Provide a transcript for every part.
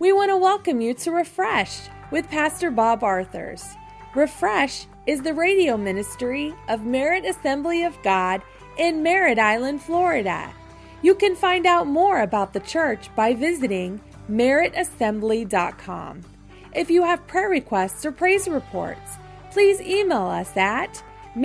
We want to welcome you to Refresh with Pastor Bob Arthurs. Refresh is the radio ministry of Merritt Assembly of God in Merritt Island, Florida. You can find out more about the church by visiting merrittassembly.com. If you have prayer requests or praise reports, please email us at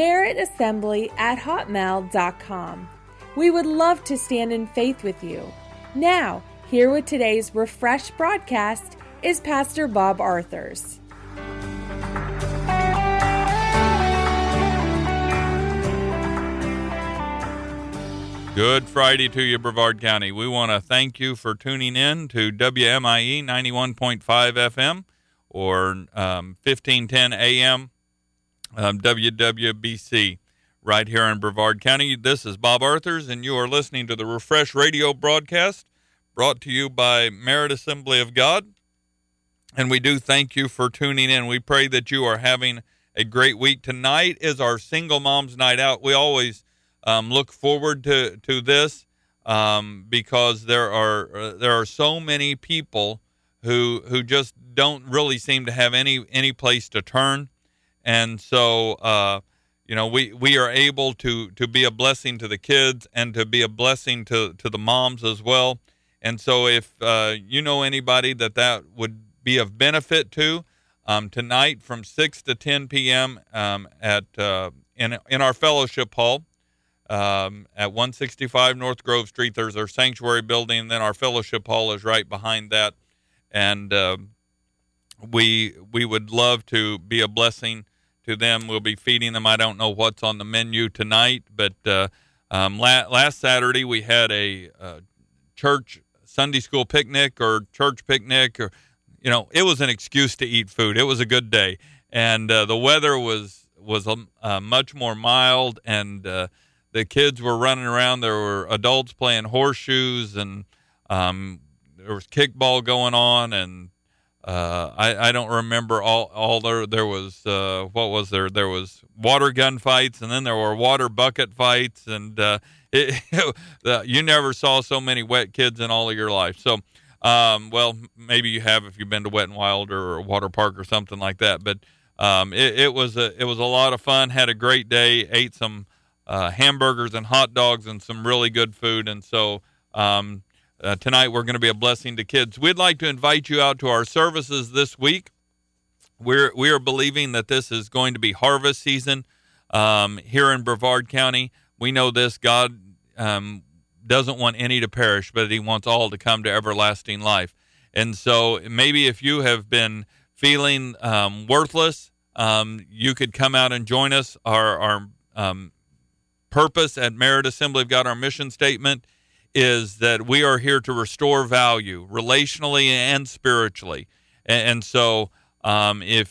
merrittassembly@hotmail.com. We would love to stand in faith with you. Now, here with today's Refresh broadcast is Pastor Bob Arthurs. Good Friday to you, Brevard County. We want to thank you for tuning in to WMIE 91.5 FM or 1510 AM WWBC right here in Brevard County. This is Bob Arthurs, and you are listening to the Refresh radio broadcast brought to you by Merritt Assembly of God. And we do thank you for tuning in. We pray that you are having a great week. Tonight is our Single Moms Night Out. We always look forward to this because there are so many people who just don't really seem to have any place to turn, and so we are able to be a blessing to the kids and to be a blessing to the moms as well. And so if you know anybody that would be of benefit to, tonight from 6 to 10 p.m. In our fellowship hall. At 165 North Grove Street, there's our sanctuary building, and then our fellowship hall is right behind that. And we would love to be a blessing to them. We'll be feeding them. I don't know what's on the menu tonight, but last Saturday we had a church Sunday school picnic or church picnic, or it was an excuse to eat food. It was a good day, and the weather was much more mild, and the kids were running around. There were adults playing horseshoes, and there was kickball going on, and I don't remember all there was. What was there? There was water gun fights, and then there were water bucket fights, and you never saw so many wet kids in all of your life. So, well, maybe you have if you've been to Wet and Wild or a water park or something like that. But it was a lot of fun. Had a great day. Ate some hamburgers and hot dogs and some really good food. And so tonight we're going to be a blessing to kids. We'd like to invite you out to our services this week. We are believing that this is going to be harvest season here in Brevard County. We know this. God doesn't want any to perish, but he wants all to come to everlasting life. And so maybe if you have been feeling worthless, you could come out and join us. Our purpose at Merritt Assembly of God, our mission statement, is that we are here to restore value relationally and spiritually. And so we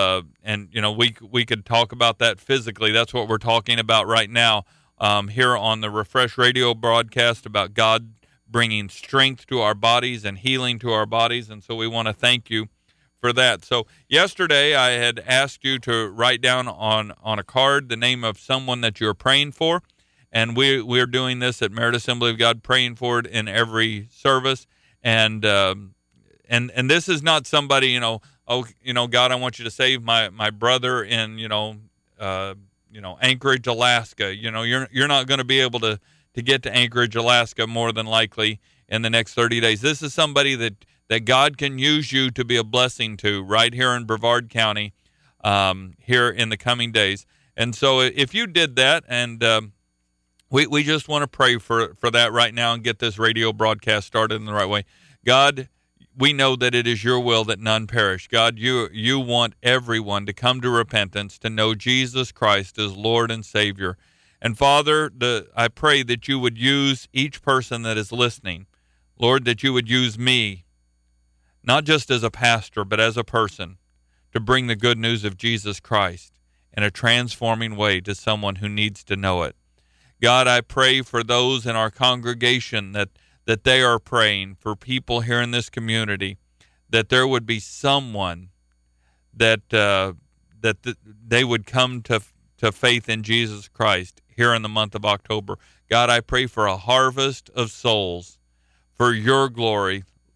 could talk about that physically. That's what we're talking about right now here on the Refresh radio broadcast, about God bringing strength to our bodies and healing to our bodies. And so we want to thank you for that. So yesterday I had asked you to write down on a card the name of someone that you're praying for, and we're doing this at Merritt Assembly of God, praying for it in every service. And this is not somebody, God, I want you to save my brother in Anchorage, Alaska. You're not going to be able to get to Anchorage, Alaska, more than likely in the next 30 days. This is somebody that God can use you to be a blessing to right here in Brevard County here in the coming days. And so if you did that, and we just want to pray for that right now and get this radio broadcast started in the right way. God, we know that it is your will that none perish. God, you want everyone to come to repentance, to know Jesus Christ as Lord and Savior. And Father, I pray that you would use each person that is listening. Lord, that you would use me, not just as a pastor, but as a person, to bring the good news of Jesus Christ in a transforming way to someone who needs to know it. God, I pray for those in our congregation that they are praying for people here in this community, that there would be someone that they would come to faith in Jesus Christ here in the month of October. God, I pray for a harvest of souls for your glory,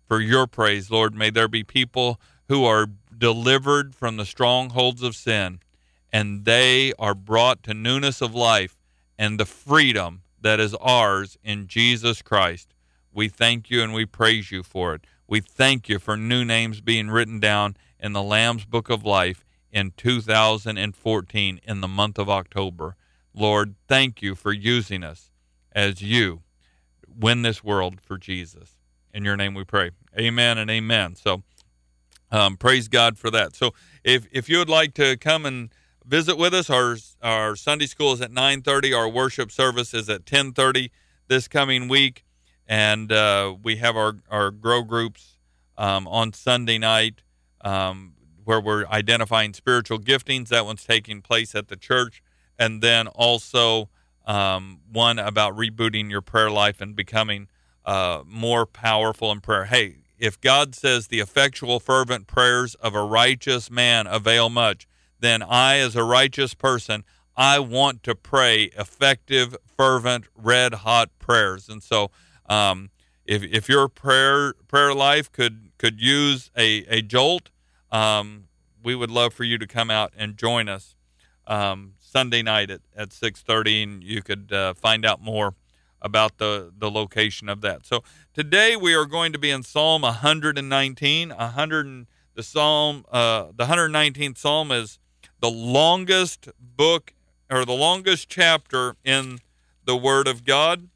for your praise, Lord. May there be people who are delivered from the strongholds of sin, and they are brought to newness of life and the freedom that is ours in Jesus Christ. We thank you and we praise you for it. We thank you for new names being written down in the Lamb's Book of Life in 2014 in the month of October. Lord, thank you for using us as you win this world for Jesus. In your name we pray. Amen and amen. So praise God for that. So if you would like to come and visit with us, our Sunday school is at 9:30. Our worship service is at 10:30 this coming week. And we have our grow groups on Sunday night where we're identifying spiritual giftings. That one's taking place at the church. And then also one about rebooting your prayer life and becoming more powerful in prayer. Hey, if God says the effectual, fervent prayers of a righteous man avail much, then I, as a righteous person, I want to pray effective, fervent, red-hot prayers. And so if your prayer life could use a jolt, we would love for you to come out and join us Sunday night at 6:30, and you could find out more about the location of that. So today we are going to be in Psalm 119. The 119th Psalm is the longest book or the longest chapter in the Word of God.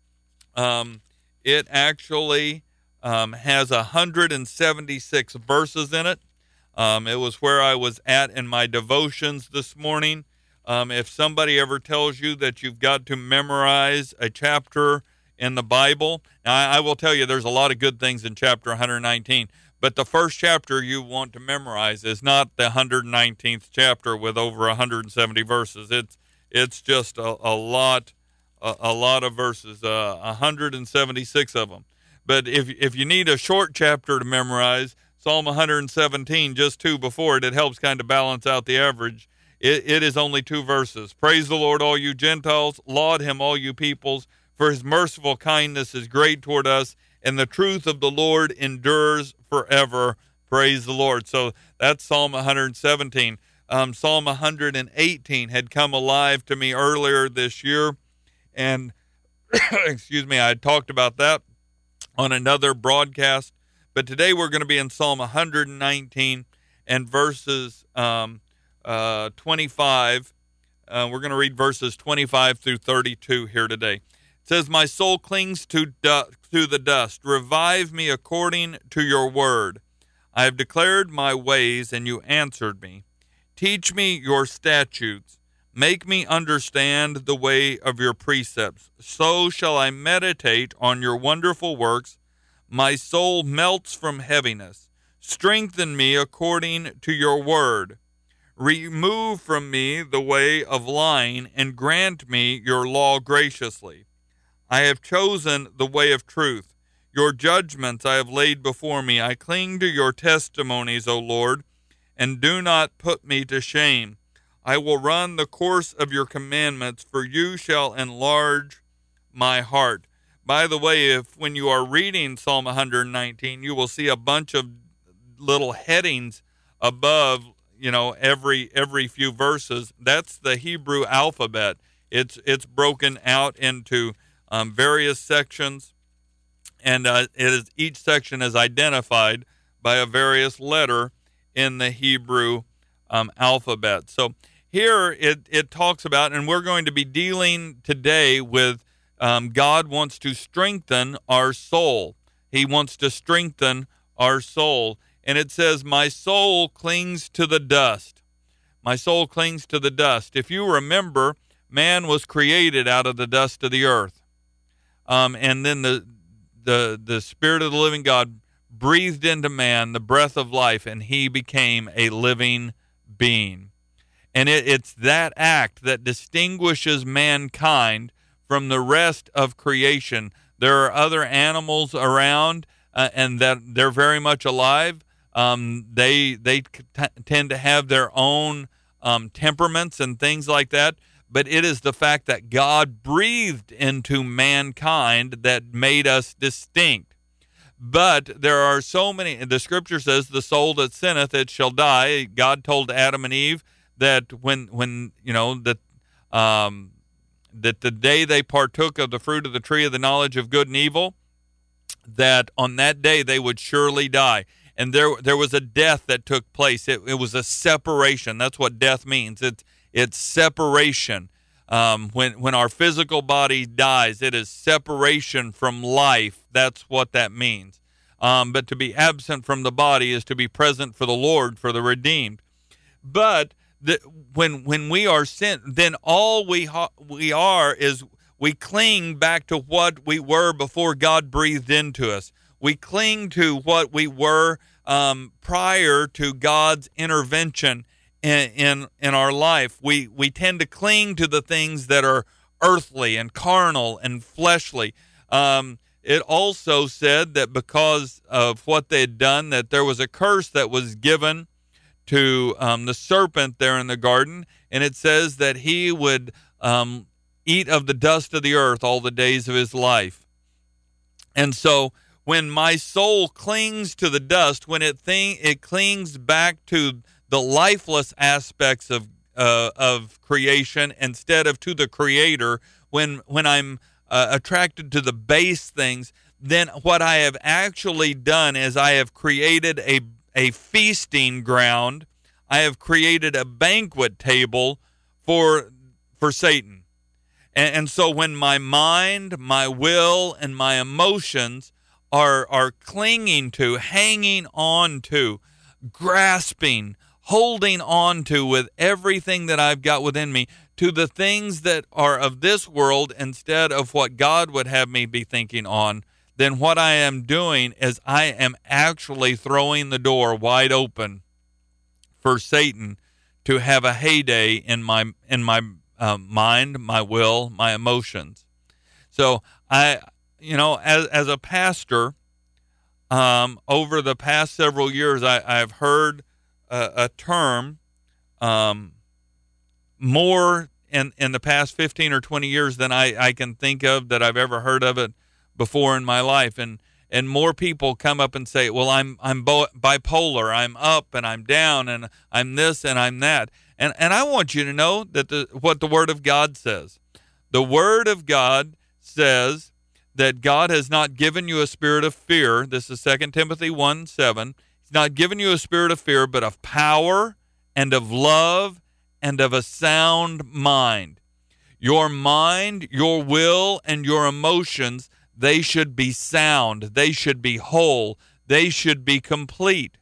It actually has 176 verses in it. It was where I was at in my devotions this morning. If somebody ever tells you that you've got to memorize a chapter in the Bible, now I will tell you there's a lot of good things in chapter 119, but the first chapter you want to memorize is not the 119th chapter with over 170 verses. It's just a lot of verses, 176 of them. But if you need a short chapter to memorize, Psalm 117, just two before it helps kind of balance out the average. It is only 2 verses. Praise the Lord, all you Gentiles. Laud him, all you peoples. For his merciful kindness is great toward us, and the truth of the Lord endures forever. Praise the Lord. So that's Psalm 117. Psalm 118 had come alive to me earlier this year, and excuse me, I had talked about that on another broadcast. But today we're going to be in Psalm 119 and verses 25. We're going to read verses 25 through 32 here today. It says, "My soul clings to the dust. Revive me according to your word. I have declared my ways, and you answered me. Teach me your statutes. Make me understand the way of your precepts. So shall I meditate on your wonderful works. My soul melts from heaviness. Strengthen me according to your word. Remove from me the way of lying, and grant me your law graciously. I have chosen the way of truth. Your judgments I have laid before me. I cling to your testimonies, O Lord, and do not put me to shame. I will run the course of your commandments, for you shall enlarge my heart." By the way, when you are reading Psalm 119, you will see a bunch of little headings above, every few verses. That's the Hebrew alphabet. It's broken out into various sections, and each section is identified by a various letter in the Hebrew alphabet. So here it talks about, and we're going to be dealing today with God wants to strengthen our soul. He wants to strengthen our soul. And it says, "My soul clings to the dust." My soul clings to the dust. If you remember, man was created out of the dust of the earth. And then the Spirit of the living God breathed into man the breath of life, and he became a living being. And it's that act that distinguishes mankind from the rest of creation. There are other animals around, and that they're very much alive. They tend to have their own temperaments and things like that. But it is the fact that God breathed into mankind that made us distinct. But there are so many. The scripture says, "The soul that sinneth, it shall die." God told Adam and Eve that when that the day they partook of the fruit of the tree of the knowledge of good and evil, that on that day they would surely die. And there was a death that took place. It was a separation. That's what death means. It's separation. When our physical body dies, it is separation from life. That's what that means. But to be absent from the body is to be present for the Lord, for the redeemed. But when we are sin, then all we are is we cling back to what we were before God breathed into us. We cling to what we were prior to God's intervention in our life. We tend to cling to the things that are earthly and carnal and fleshly. It also said that because of what they had done, that there was a curse that was given to the serpent there in the garden, and it says that he would eat of the dust of the earth all the days of his life. And so when my soul clings to the dust, when it clings back to the lifeless aspects of creation instead of to the Creator, when I'm attracted to the base things, then what I have actually done is I have created a feasting ground. I have created a banquet table for Satan. And so when my mind, my will, and my emotions are clinging to, hanging on to, grasping, holding on to with everything that I've got within me to the things that are of this world instead of what God would have me be thinking on, then what I am doing is I am actually throwing the door wide open for Satan to have a heyday in my mind, my will, my emotions. So as a pastor, over the past several years, I've heard a term more in the past 15 or 20 years than I can think of that I've ever heard of it before in my life. And more people come up and say, well, I'm bipolar, I'm up and I'm down, and I'm this and I'm that. And I want you to know that what the Word of God says. The Word of God says that God has not given you a spirit of fear. This is 2 Timothy 1:7. He's not given you a spirit of fear, but of power and of love and of a sound mind. Your mind, your will, and your emotions, they should be sound. They should be whole. They should be complete.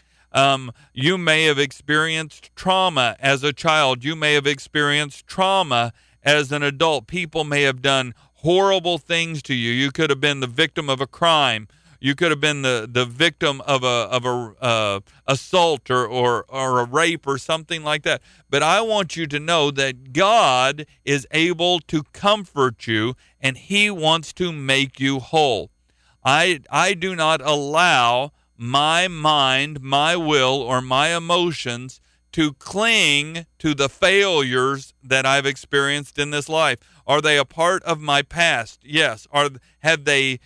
You may have experienced trauma as a child. You may have experienced trauma as an adult. People may have done horrible things to you. You could have been the victim of a crime. You could have been the victim of a assault or a rape or something like that. But I want you to know that God is able to comfort you, and He wants to make you whole. I do not allow my mind, my will, or my emotions to cling to the failures that I've experienced in this life. Are they a part of my past? Yes. Have they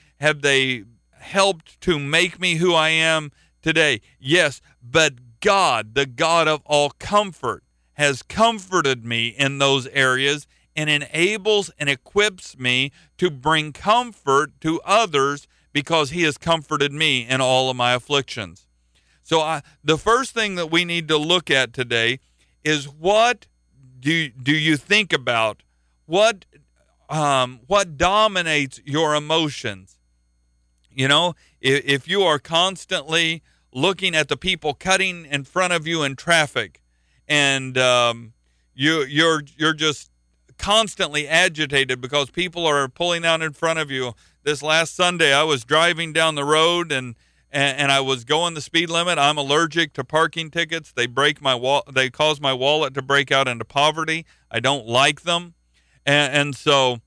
helped to make me who I am today? Yes. But God, the God of all comfort, has comforted me in those areas and enables and equips me to bring comfort to others because He has comforted me in all of my afflictions. So the first thing that we need to look at today is, what do you think about? What dominates your emotions? You know, if you are constantly looking at the people cutting in front of you in traffic, and you're just constantly agitated because people are pulling out in front of you. This last Sunday, I was driving down the road and I was going the speed limit. I'm allergic to parking tickets. They They cause my wallet to break out into poverty. I don't like them, and so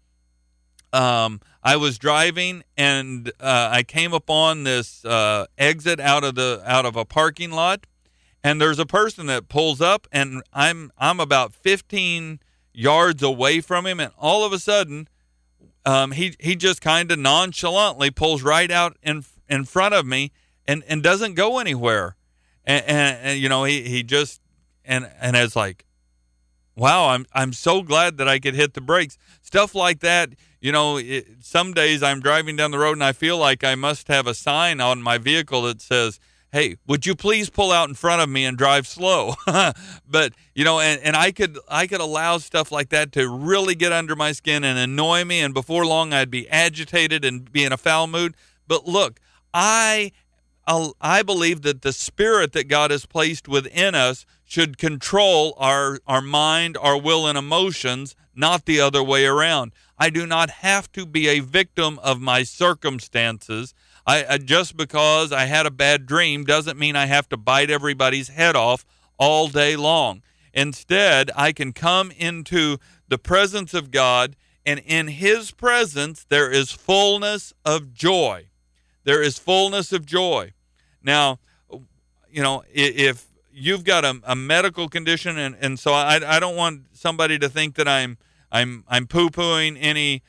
I was driving and I came upon this exit out of a parking lot, and there's a person that pulls up, and I'm about 15 yards away from him, and all of a sudden, he just kind of nonchalantly pulls right out in in front of me and doesn't go anywhere. And he just, and it's like, wow, I'm so glad that I could hit the brakes. Stuff like that. Some days I'm driving down the road and I feel like I must have a sign on my vehicle that says, hey, would you please pull out in front of me and drive slow? But, and I could allow stuff like that to really get under my skin and annoy me. And before long, I'd be agitated and be in a foul mood. But look, I believe that the spirit that God has placed within us should control our mind, our will, and emotions, not the other way around. I do not have to be a victim of my circumstances. Just because I had a bad dream doesn't mean I have to bite everybody's head off all day long. Instead, I can come into the presence of God, and in His presence there is fullness of joy. There is fullness of joy. Now, if you've got a medical condition, and so I don't want somebody to think that I'm poo-pooing any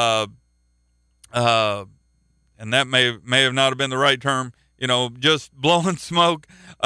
and that may have not have been the right term, just blowing smoke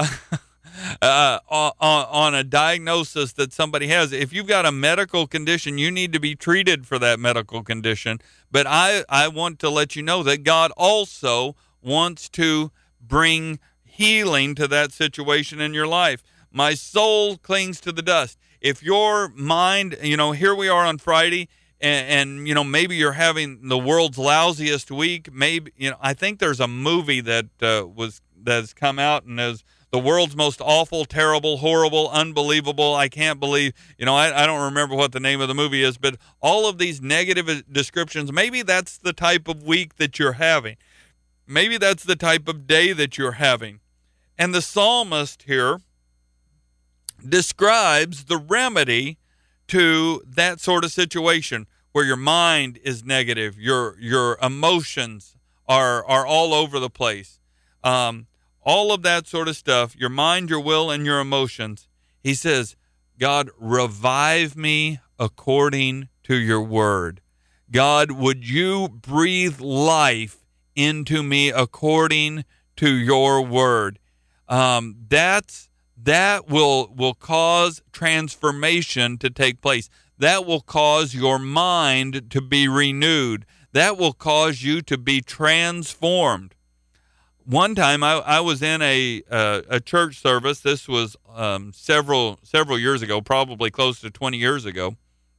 on a diagnosis that somebody has. If you've got a medical condition, you need to be treated for that medical condition. But I want to let you know that God also wants to bring healing to that situation in your life. My soul clings to the dust. If your mind, here we are on Friday, and maybe you're having the world's lousiest week. Maybe, I think there's a movie that has come out and is the world's most awful, terrible, horrible, unbelievable. I can't believe, I don't remember what the name of the movie is, but all of these negative descriptions, maybe that's the type of week that you're having. Maybe that's the type of day that you're having. And the psalmist here describes the remedy to that sort of situation where your mind is negative, your emotions are all over the place, all of that sort of stuff, your mind, your will, and your emotions. He says, God, revive me according to your word. God, would you breathe life into me according to your word? That will cause transformation to take place. That will cause your mind to be renewed. That will cause you to be transformed. One time I was in a church service. This was several years ago, probably close to 20 years ago.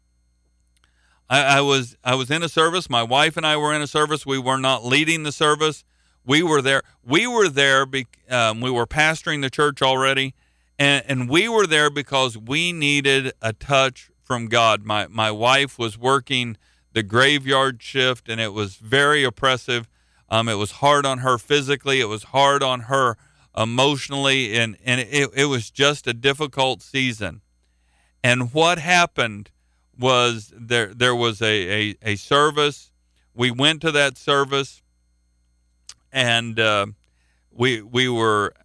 I was in a service. My wife and I were in a service. We were not leading the service. We were there. We were pastoring the church already, and we were there because we needed a touch from God. My wife was working the graveyard shift, and it was very oppressive. It was hard on her physically. It was hard on her emotionally, and it was just a difficult season. And what happened was there was a service. We went to that service, and we were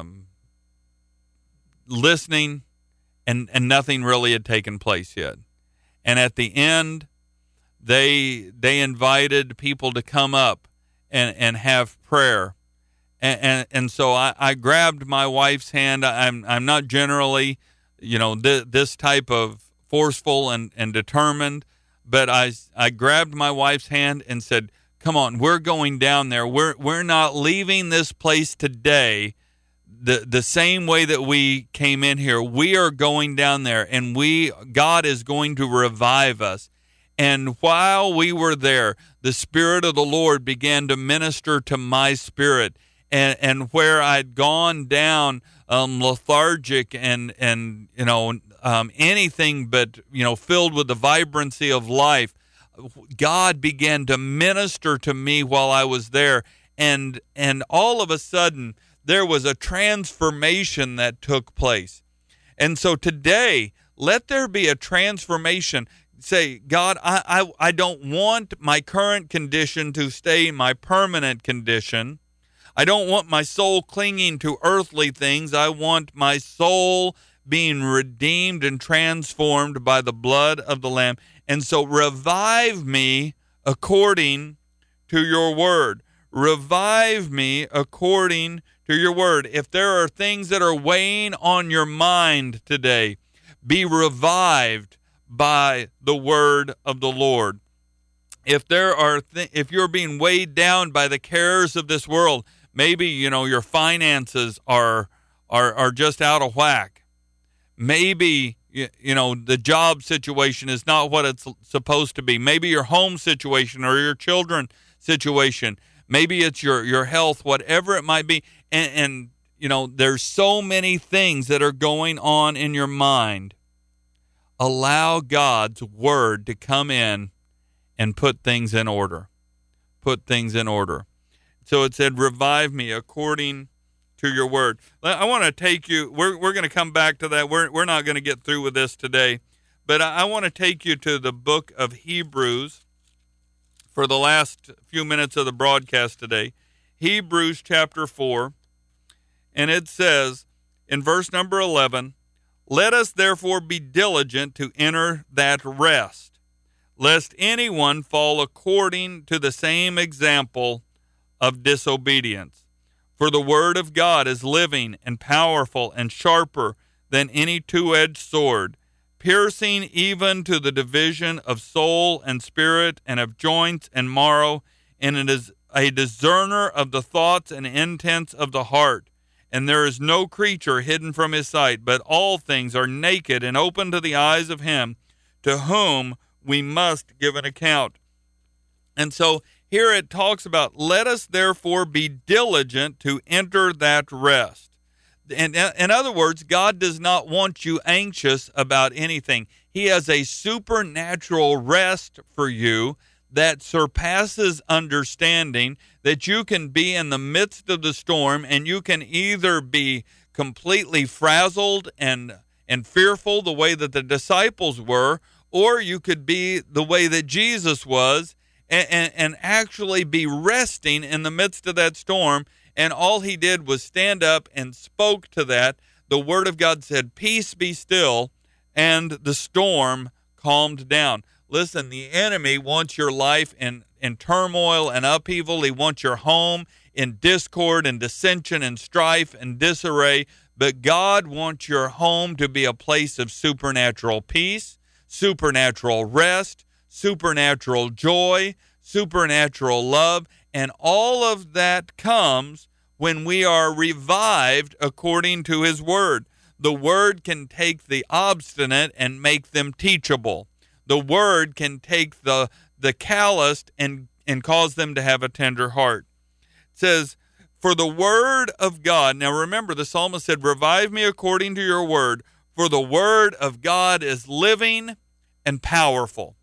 listening, and nothing really had taken place yet. And at the end, they invited people to come up and have prayer. And so I grabbed my wife's hand. I'm not generally, this type of forceful and determined, but I grabbed my wife's hand and said, come on, we're going down there. We're not leaving this place today the same way that we came in here. We are going down there, and God is going to revive us. And while we were there, the Spirit of the Lord began to minister to my spirit, and where I'd gone down lethargic and anything but filled with the vibrancy of life, God began to minister to me while I was there, and all of a sudden there was a transformation that took place. And so today, let there be a transformation. Say, God, I don't want my current condition to stay my permanent condition. I don't want my soul clinging to earthly things. I want my soul being redeemed and transformed by the blood of the Lamb. And so revive me according to your word. revive me according to your word. If there are things that are weighing on your mind today, be revived by the word of the Lord. If there are if you're being weighed down by the cares of this world, maybe your finances are just out of whack. Maybe the job situation is not what it's supposed to be. Maybe your home situation or your children situation. Maybe it's your health, whatever it might be. And there's so many things that are going on in your mind. Allow God's word to come in and put things in order. Put things in order. So it said, revive me according to your word. I want to take you, we're going to come back to that. We're not going to get through with this today, but I want to take you to the book of Hebrews for the last few minutes of the broadcast today. Hebrews chapter 4, and it says in verse number 11, let us therefore be diligent to enter that rest, lest anyone fall according to the same example of disobedience. For the word of God is living and powerful and sharper than any two-edged sword, piercing even to the division of soul and spirit and of joints and marrow, and it is a discerner of the thoughts and intents of the heart. And there is no creature hidden from his sight, but all things are naked and open to the eyes of him to whom we must give an account. And so here it talks about, let us therefore be diligent to enter that rest. And in other words, God does not want you anxious about anything. He has a supernatural rest for you that surpasses understanding, that you can be in the midst of the storm and you can either be completely frazzled and fearful the way that the disciples were, or you could be the way that Jesus was and actually be resting in the midst of that storm. And all he did was stand up and spoke to that. The word of God said, peace be still, and the storm calmed down. Listen, the enemy wants your life in turmoil and upheaval. He wants your home in discord and dissension and strife and disarray. But God wants your home to be a place of supernatural peace, supernatural rest, supernatural joy, supernatural love. And all of that comes when we are revived according to his word. The word can take the obstinate and make them teachable. The word can take the calloused and cause them to have a tender heart. It says, for the word of God, now remember the psalmist said, revive me according to your word, for the word of God is living and powerful.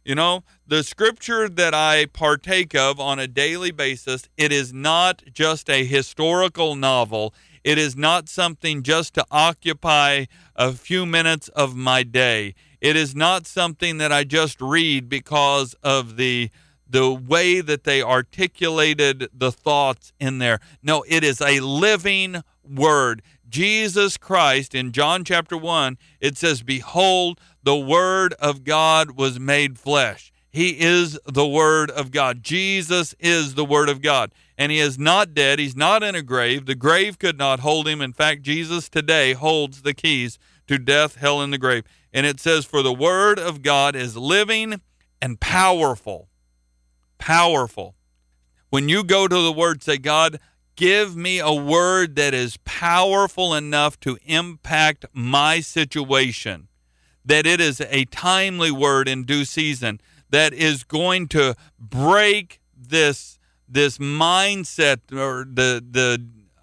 The scripture that I partake of on a daily basis, it is not just a historical novel. It is not something just to occupy a few minutes of my day. It is not something that I just read because of the way that they articulated the thoughts in there. No, it is a living word. Jesus Christ, in John chapter 1, it says, behold, the word of God was made flesh. He is the word of God. Jesus is the word of God. And he is not dead. He's not in a grave. The grave could not hold him. In fact, Jesus today holds the keys to death, hell, and the grave. And it says, for the word of God is living and powerful. Powerful. When you go to the word, say, God, give me a word that is powerful enough to impact my situation, that it is a timely word in due season, that is going to break this mindset or the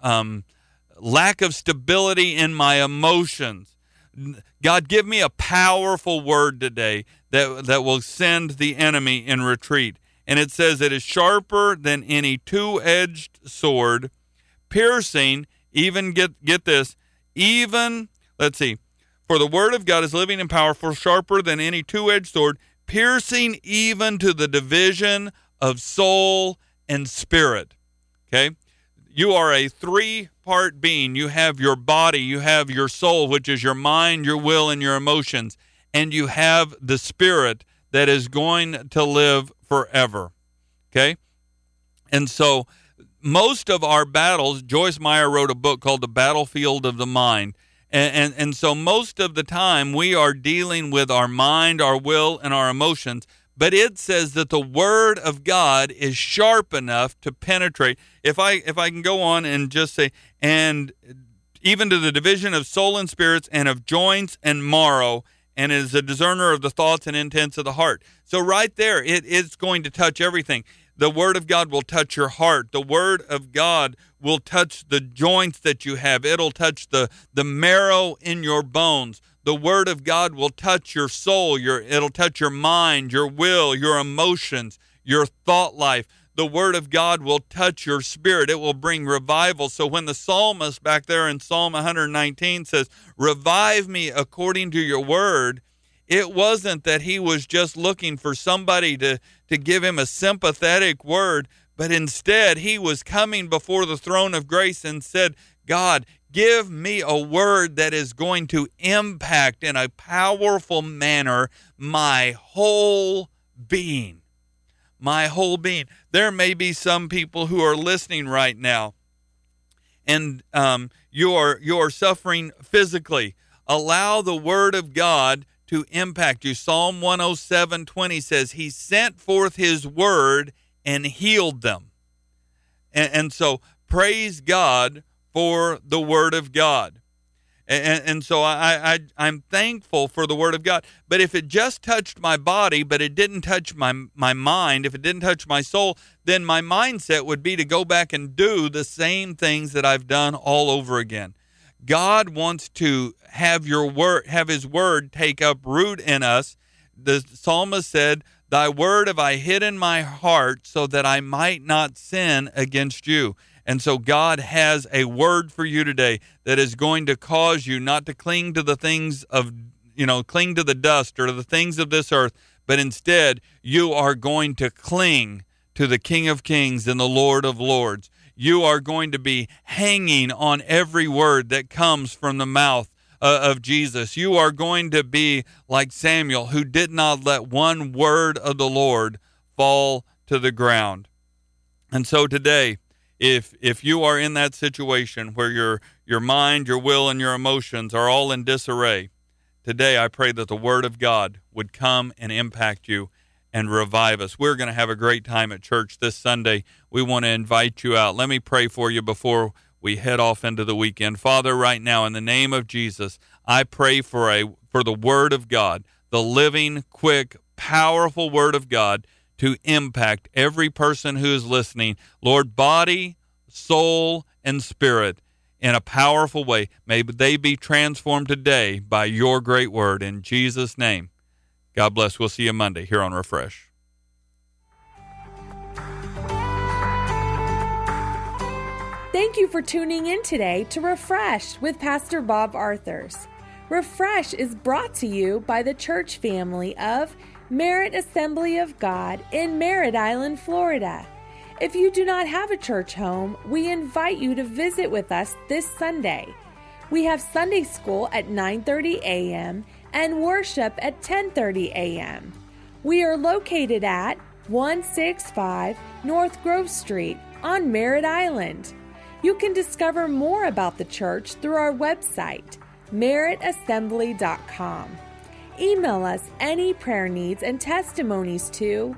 lack of stability in my emotions. God, give me a powerful word today that will send the enemy in retreat. And it says it is sharper than any two-edged sword, piercing, even, get this, even, let's see, for the word of God is living and powerful, sharper than any two-edged sword, piercing even to the division of soul and spirit. Okay? You are a three-part being. You have your body, you have your soul, which is your mind, your will, and your emotions, and you have the spirit that is going to live forever. Okay? And so most of our battles, Joyce Meyer wrote a book called The Battlefield of the Mind. And so most of the time we are dealing with our mind, our will, and our emotions. But it says that the Word of God is sharp enough to penetrate. If I can go on and just say, and even to the division of soul and spirits and of joints and marrow, and is a discerner of the thoughts and intents of the heart. So right there, it is going to touch everything. The Word of God will touch your heart. The Word of God will touch the joints that you have. It'll touch the marrow in your bones. The Word of God will touch your soul. It'll touch your mind, your will, your emotions, your thought life. The Word of God will touch your spirit. It will bring revival. So when the psalmist back there in Psalm 119 says, "Revive me according to your word," it wasn't that he was just looking for somebody to give him a sympathetic word, but instead he was coming before the throne of grace and said, "God, give me a word that is going to impact in a powerful manner my whole being." My whole being. There may be some people who are listening right now, and you are suffering physically. Allow the Word of God to impact you. Psalm 107:20 says, "He sent forth His word and healed them." And so praise God for the Word of God. And so I'm thankful for the Word of God. But if it just touched my body, but it didn't touch my mind, if it didn't touch my soul, then my mindset would be to go back and do the same things that I've done all over again. God wants to have His Word take up root in us. The psalmist said, "Thy word have I hid in my heart so that I might not sin against you." And so God has a word for you today that is going to cause you not to cling to the things cling to the dust or the things of this earth, but instead you are going to cling to the King of Kings and the Lord of Lords. You are going to be hanging on every word that comes from the mouth of Jesus. You are going to be like Samuel, who did not let one word of the Lord fall to the ground. And so today, if you are in that situation where your mind, your will, and your emotions are all in disarray, today I pray that the Word of God would come and impact you and revive us. We're going to have a great time at church this Sunday. We want to invite you out. Let me pray for you before we head off into the weekend. Father, right now, in the name of Jesus, I pray for the Word of God, the living, quick, powerful Word of God, to impact every person who is listening, Lord, body, soul, and spirit, in a powerful way. May they be transformed today by your great word. In Jesus' name, God bless. We'll see you Monday here on Refresh. Thank you for tuning in today to Refresh with Pastor Bob Arthurs. Refresh is brought to you by the church family of Merritt Assembly of God in Merritt Island, Florida. If you do not have a church home, we invite you to visit with us this Sunday. We have Sunday school at 9:30 a.m. and worship at 10:30 a.m. We are located at 165 North Grove Street on Merritt Island. You can discover more about the church through our website, merrittassembly.com. Email us any prayer needs and testimonies to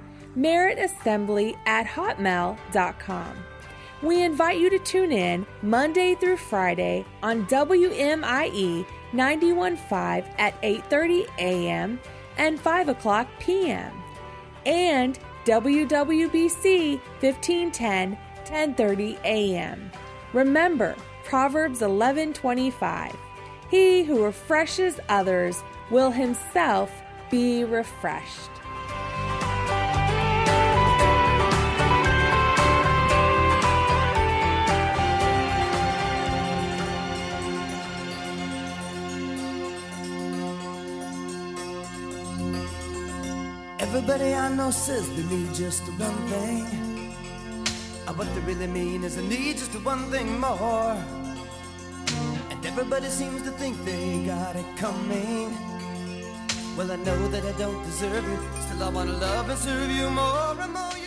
merrittassembly@hotmail.com. We invite you to tune in Monday through Friday on WMIE 91.5 at 8:30 a.m. and 5 o'clock p.m. and WWBC 1510 10:30 a.m. Remember Proverbs 11:25. He who refreshes others will himself be refreshed. Everybody I know says they need just one thing. What they really mean is they need just one thing more. And everybody seems to think they got it coming. Well, I know that I don't deserve it. Still I wanna love and serve you more and more.